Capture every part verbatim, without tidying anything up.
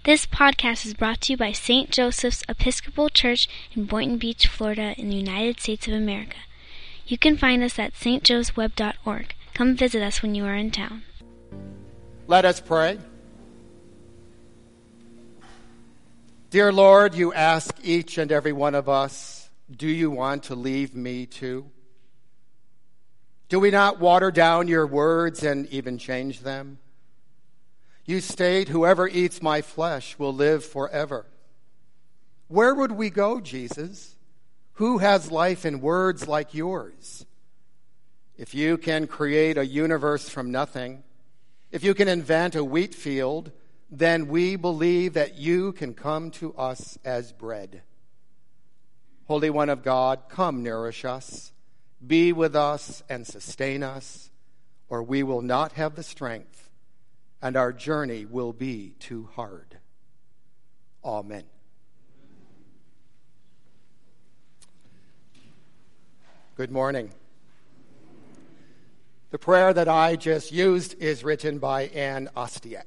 This podcast is brought to you by Saint Joseph's Episcopal Church in Boynton Beach, Florida, in the United States of America. You can find us at s t joes web dot org. Come visit us when you are in town. Let us pray. Dear Lord, you ask each and every one of us, do you want to leave me too? Do we not water down your words and even change them? You state, whoever eats my flesh will live forever. Where would we go, Jesus? Who has life in words like yours? If you can create a universe from nothing, if you can invent a wheat field, then we believe that you can come to us as bread. Holy One of God, come nourish us, be with us and sustain us, or we will not have the strength, and our journey will be too hard. Amen. Good morning. The prayer that I just used is written by Anne Ostiak.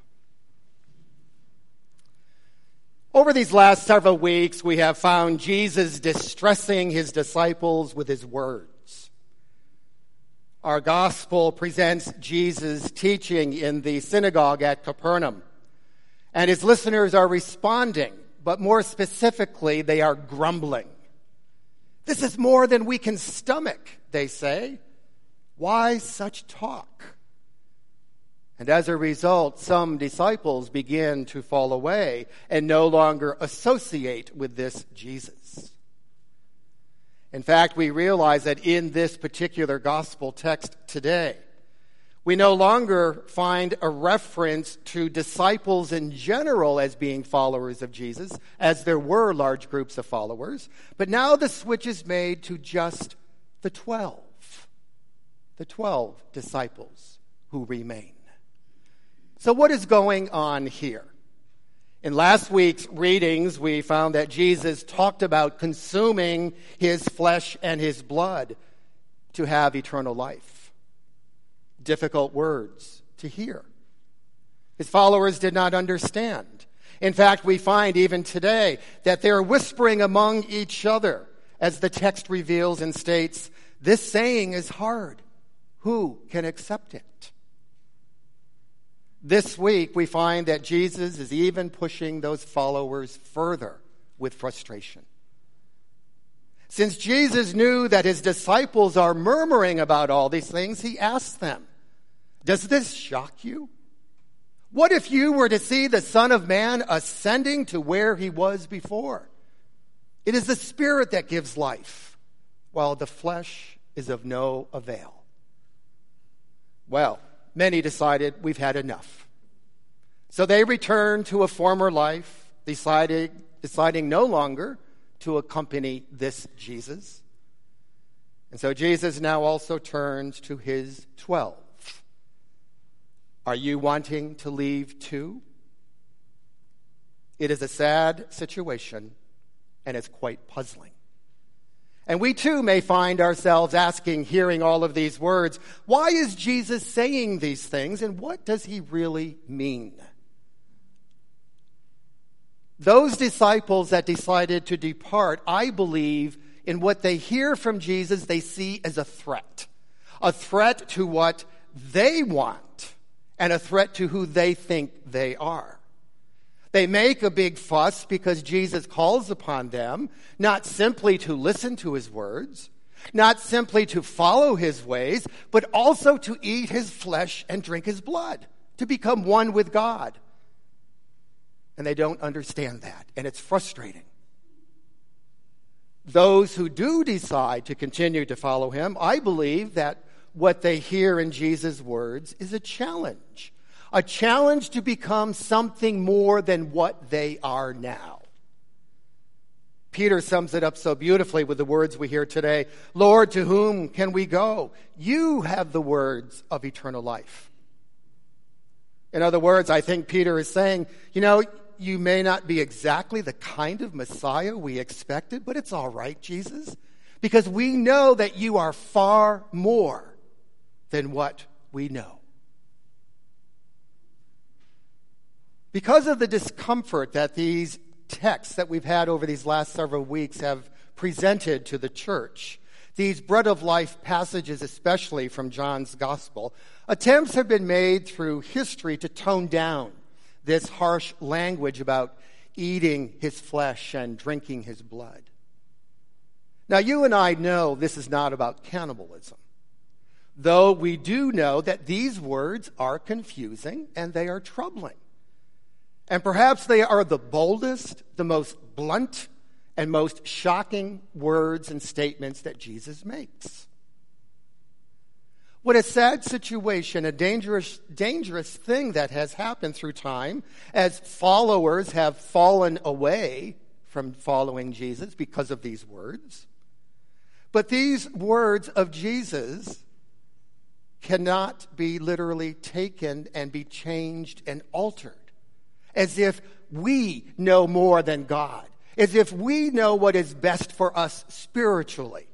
Over these last several weeks, we have found Jesus distressing his disciples with his words. Our gospel presents Jesus teaching in the synagogue at Capernaum, and his listeners are responding, but more specifically, they are grumbling. This is more than we can stomach, they say. Why such talk? And as a result, some disciples begin to fall away and no longer associate with this Jesus. In fact, we realize that in this particular gospel text today, we no longer find a reference to disciples in general as being followers of Jesus, as there were large groups of followers, but now the switch is made to just the twelve, the twelve disciples who remain. So what is going on here? In last week's readings, we found that Jesus talked about consuming his flesh and his blood to have eternal life. Difficult words to hear. His followers did not understand. In fact, we find even today that they're whispering among each other, as the text reveals and states, this saying is hard. Who can accept it? This week, we find that Jesus is even pushing those followers further with frustration. Since Jesus knew that his disciples are murmuring about all these things, he asked them, does this shock you? What if you were to see the Son of Man ascending to where he was before? It is the Spirit that gives life, while the flesh is of no avail. Well, many decided we've had enough. So they returned to a former life, decided, deciding no longer to accompany this Jesus. And so Jesus now also turns to his twelve. Are you wanting to leave too? It is a sad situation, and it's quite puzzling. And we too may find ourselves asking, hearing all of these words, why is Jesus saying these things, and what does he really mean? Those disciples that decided to depart, I believe, in what they hear from Jesus, they see as a threat. A threat to what they want, and a threat to who they think they are. They make a big fuss because Jesus calls upon them not simply to listen to his words, not simply to follow his ways, but also to eat his flesh and drink his blood, to become one with God. And they don't understand that, and it's frustrating. Those who do decide to continue to follow him, I believe that what they hear in Jesus' words is a challenge. A challenge to become something more than what they are now. Peter sums it up so beautifully with the words we hear today. Lord, to whom can we go? You have the words of eternal life. In other words, I think Peter is saying, you know, you may not be exactly the kind of Messiah we expected, but it's all right, Jesus, because we know that you are far more than what we know. Because of the discomfort that these texts that we've had over these last several weeks have presented to the church, these bread of life passages, especially from John's gospel, attempts have been made through history to tone down this harsh language about eating his flesh and drinking his blood. Now, you and I know this is not about cannibalism, though we do know that these words are confusing and they are troubling. And perhaps they are the boldest, the most blunt, and most shocking words and statements that Jesus makes. What a sad situation, a dangerous, dangerous thing that has happened through time as followers have fallen away from following Jesus because of these words. But these words of Jesus cannot be literally taken and be changed and altered as if we know more than God, as if we know what is best for us spiritually.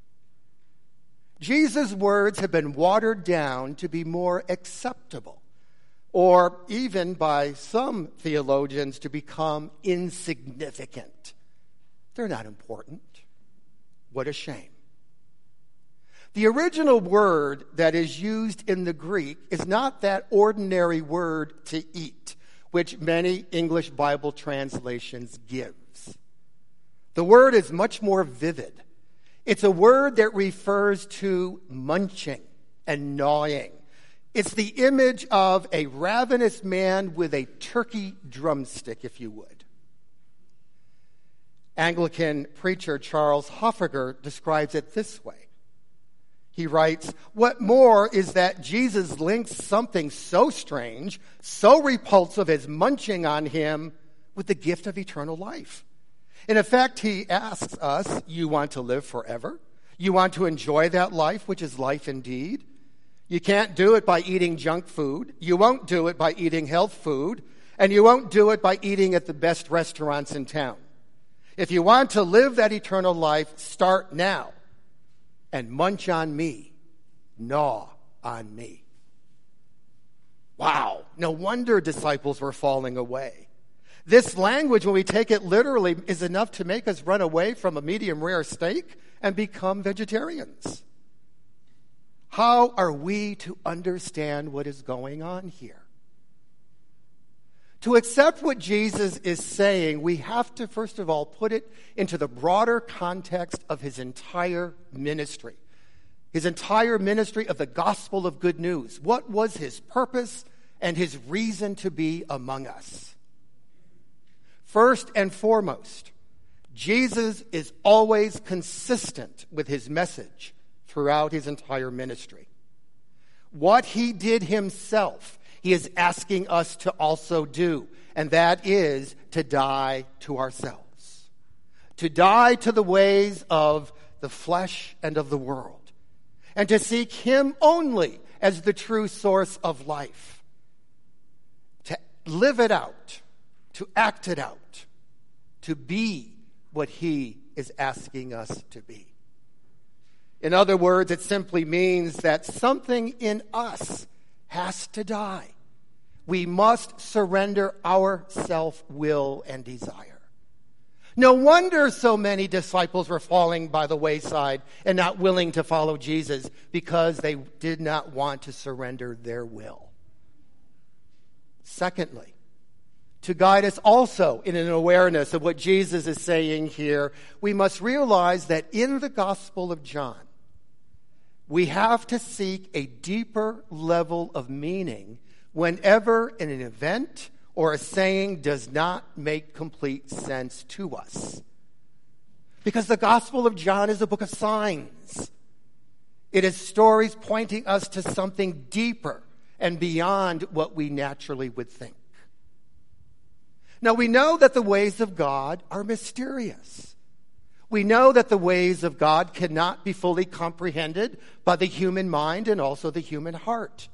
Jesus' words have been watered down to be more acceptable, or even by some theologians to become insignificant. They're not important. What a shame. The original word that is used in the Greek is not that ordinary word to eat, which many English Bible translations gives. The word is much more vivid. It's a word that refers to munching and gnawing. It's the image of a ravenous man with a turkey drumstick, if you would. Anglican preacher Charles Hoffager describes it this way. He writes, "What more is that Jesus links something so strange, so repulsive as munching on him with the gift of eternal life. In effect, he asks us, you want to live forever? You want to enjoy that life, which is life indeed? You can't do it by eating junk food. You won't do it by eating health food. And you won't do it by eating at the best restaurants in town. If you want to live that eternal life, start now. And munch on me, gnaw on me." Wow, no wonder disciples were falling away. This language, when we take it literally, is enough to make us run away from a medium rare steak and become vegetarians. How are we to understand what is going on here? To accept what Jesus is saying, we have to, first of all, put it into the broader context of his entire ministry. His entire ministry of the gospel of good news. What was his purpose and his reason to be among us? First and foremost, Jesus is always consistent with his message throughout his entire ministry. What he did himself, he is asking us to also do, and that is to die to ourselves, to die to the ways of the flesh and of the world, and to seek him only as the true source of life, to live it out, to act it out, to be what he is asking us to be. In other words, it simply means that something in us has to die. We must surrender our self-will and desire. No wonder so many disciples were falling by the wayside and not willing to follow Jesus, because they did not want to surrender their will. Secondly, to guide us also in an awareness of what Jesus is saying here, we must realize that in the Gospel of John, we have to seek a deeper level of meaning whenever an event or a saying does not make complete sense to us. Because the Gospel of John is a book of signs. It is stories pointing us to something deeper and beyond what we naturally would think. Now, we know that the ways of God are mysterious. We know that the ways of God cannot be fully comprehended by the human mind and also the human heart.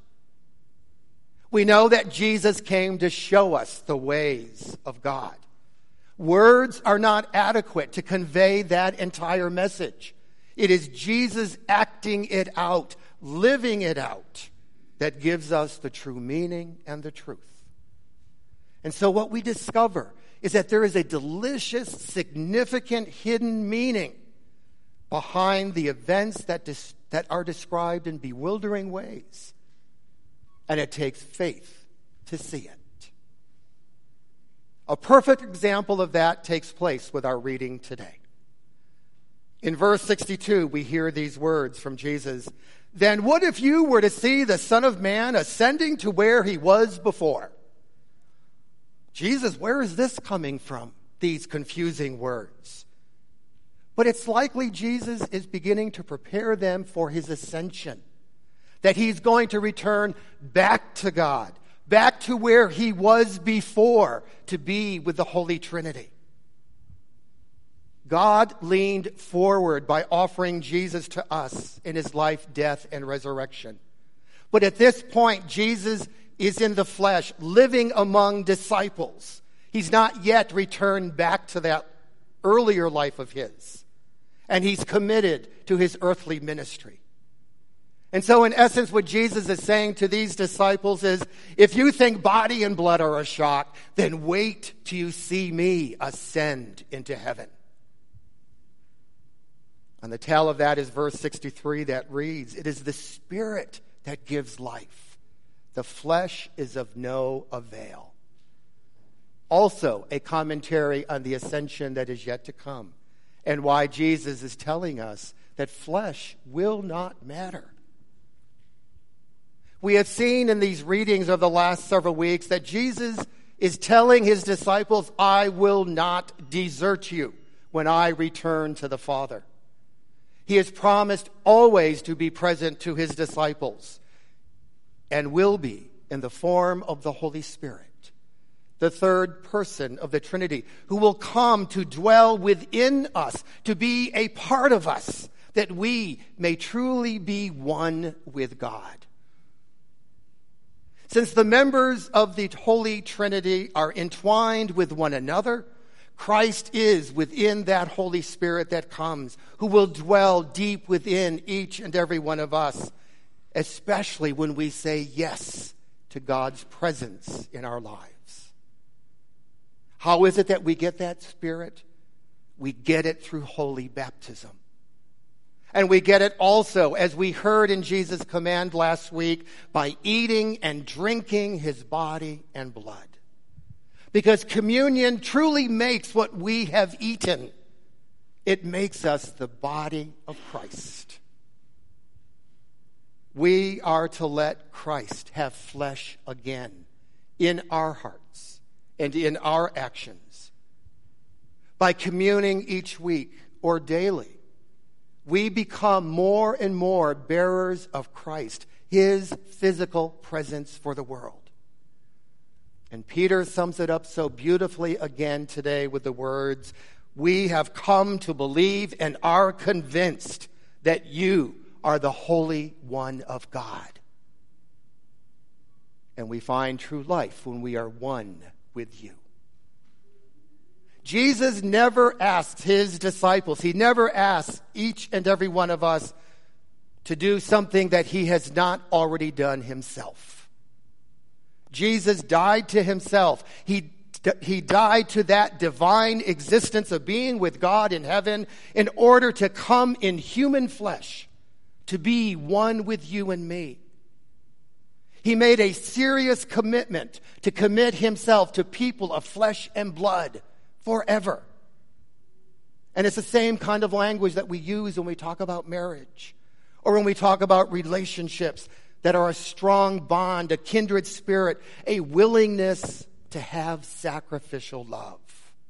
We know that Jesus came to show us the ways of God. Words are not adequate to convey that entire message. It is Jesus acting it out, living it out, that gives us the true meaning and the truth. And so what we discover is that there is a delicious, significant, hidden meaning behind the events that, dis- that are described in bewildering ways. And it takes faith to see it. A perfect example of that takes place with our reading today. In verse sixty-two, we hear these words from Jesus. Then what if you were to see the Son of Man ascending to where he was before? Jesus, where is this coming from? These confusing words. But it's likely Jesus is beginning to prepare them for his ascension. That he's going to return back to God, back to where he was before, to be with the Holy Trinity. God leaned forward by offering Jesus to us in his life, death, and resurrection. But at this point, Jesus is in the flesh, living among disciples. He's not yet returned back to that earlier life of his. And he's committed to his earthly ministry. And so in essence, what Jesus is saying to these disciples is, if you think body and blood are a shock, then wait till you see me ascend into heaven. And the tale of that is verse sixty-three that reads, it is the Spirit that gives life. The flesh is of no avail. Also, a commentary on the ascension that is yet to come, and why Jesus is telling us that flesh will not matter. We have seen in these readings of the last several weeks that Jesus is telling his disciples, I will not desert you when I return to the Father. He has promised always to be present to his disciples and will be in the form of the Holy Spirit, the third person of the Trinity, who will come to dwell within us, to be a part of us, that we may truly be one with God. Since the members of the Holy Trinity are entwined with one another, Christ is within that Holy Spirit that comes, who will dwell deep within each and every one of us, especially when we say yes to God's presence in our lives. How is it that we get that Spirit? We get it through holy baptism. And we get it also, as we heard in Jesus' command last week, by eating and drinking his body and blood. Because communion truly makes what we have eaten. It makes us the body of Christ. We are to let Christ have flesh again in our hearts and in our actions. By communing each week or daily, we become more and more bearers of Christ, his physical presence for the world. And Peter sums it up so beautifully again today with the words, we have come to believe and are convinced that you are the Holy One of God. And we find true life when we are one with you. Jesus never asks his disciples, he never asks each and every one of us to do something that he has not already done himself. Jesus died to himself. He, he died to that divine existence of being with God in heaven in order to come in human flesh, to be one with you and me. He made a serious commitment to commit himself to people of flesh and blood forever. And it's the same kind of language that we use when we talk about marriage or when we talk about relationships that are a strong bond, a kindred spirit, a willingness to have sacrificial love.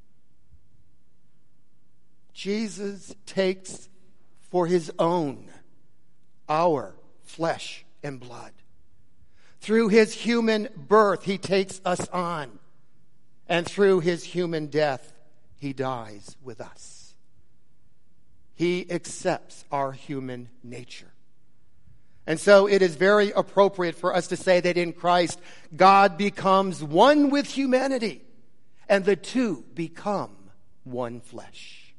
Jesus takes for his own our flesh and blood. Through his human birth, he takes us on. And through his human death, he dies with us. He accepts our human nature. And so it is very appropriate for us to say that in Christ, God becomes one with humanity, and the two become one flesh.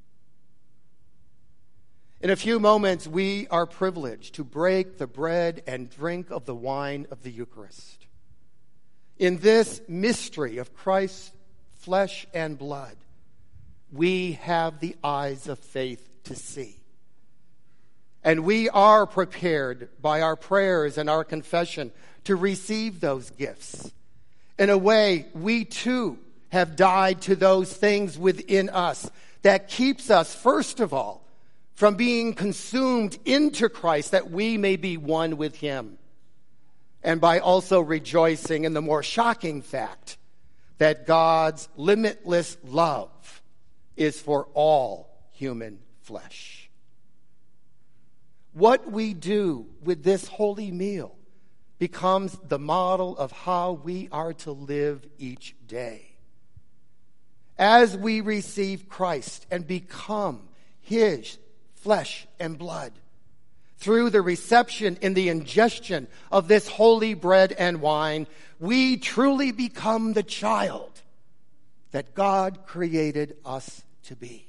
In a few moments, we are privileged to break the bread and drink of the wine of the Eucharist. In this mystery of Christ's flesh and blood, we have the eyes of faith to see. And we are prepared by our prayers and our confession to receive those gifts. In a way, we too have died to those things within us that keeps us, first of all, from being consumed into Christ, that we may be one with him. And by also rejoicing in the more shocking fact that God's limitless love is for all human flesh. What we do with this holy meal becomes the model of how we are to live each day. As we receive Christ and become his flesh and blood, through the reception and the ingestion of this holy bread and wine, we truly become the child that God created us to be.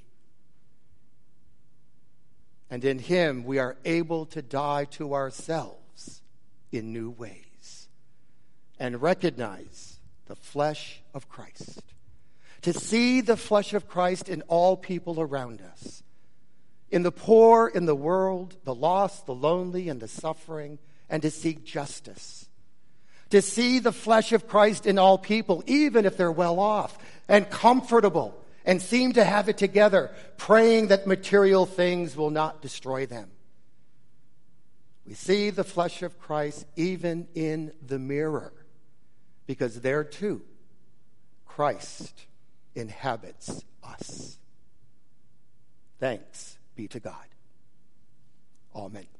And in him we are able to die to ourselves in new ways and recognize the flesh of Christ. To see the flesh of Christ in all people around us, in the poor in the world, the lost, the lonely, and the suffering, and to seek justice. To see the flesh of Christ in all people, even if they're well off and comfortable and seem to have it together, praying that material things will not destroy them. We see the flesh of Christ even in the mirror, because there too, Christ inhabits us. Thanks be to God. Amen.